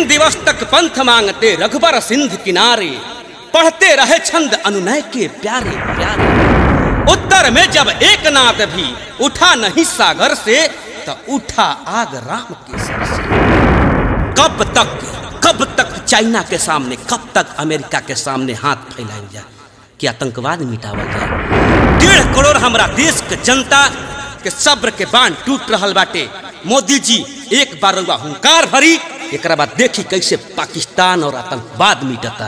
दिवस तक पंथ मांगते रघुबर सिंध किनारे, पढ़ते रहे छंद अनुनय के प्यारे प्यारे। उत्तर में जब एक नाद भी उठा नहीं सागर से, तो उठा आग राम के सर से। कब तक चाइना के सामने, कब तक अमेरिका के सामने हाथ फैलाएं जाए कि आतंकवाद मिटावल जाए। 1.5 करोड़ हमारा देश के जनता के सब्र के बांध टूट रहल बाटे। मोदी जी एक बार रउआ हुंकार भरी, एकरा बाद देखी कैसे पाकिस्तान और आतंकवाद मिटता।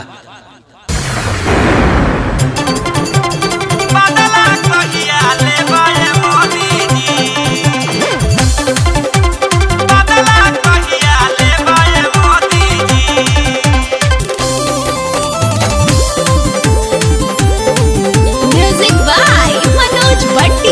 Music by Manoj Bhatti.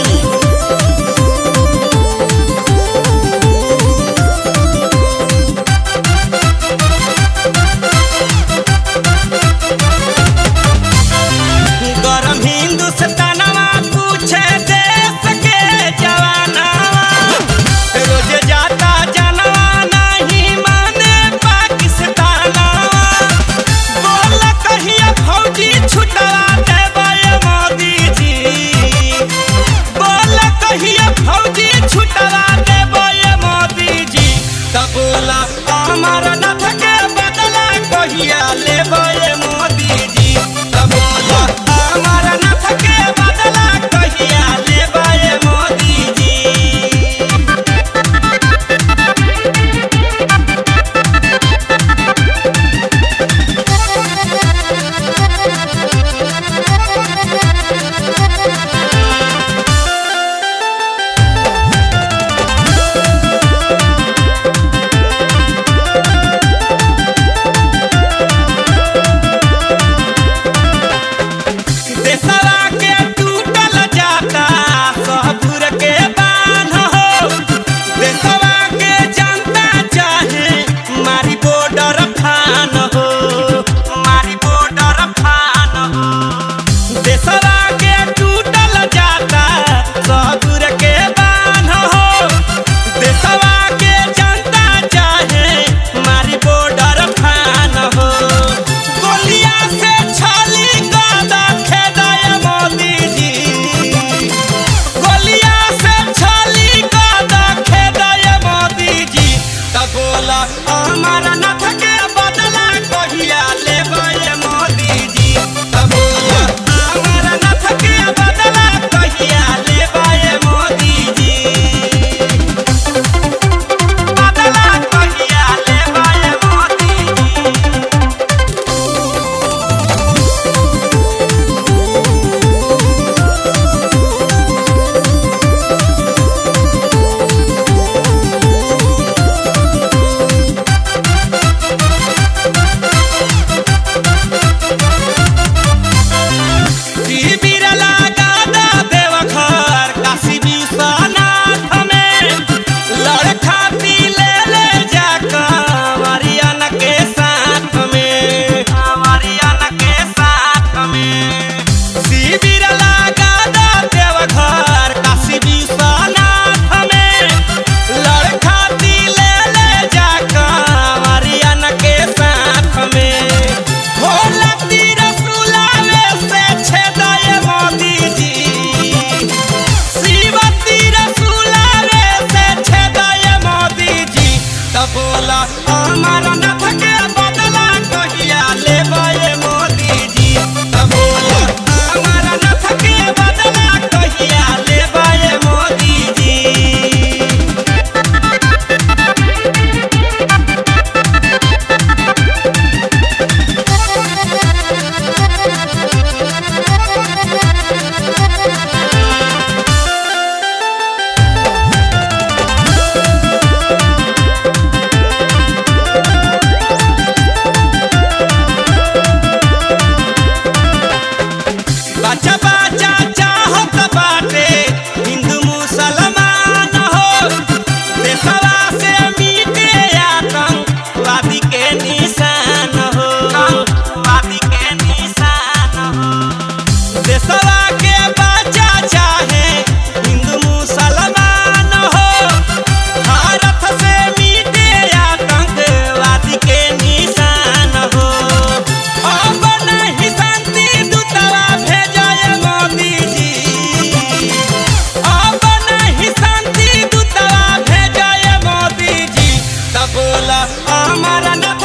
हमारा न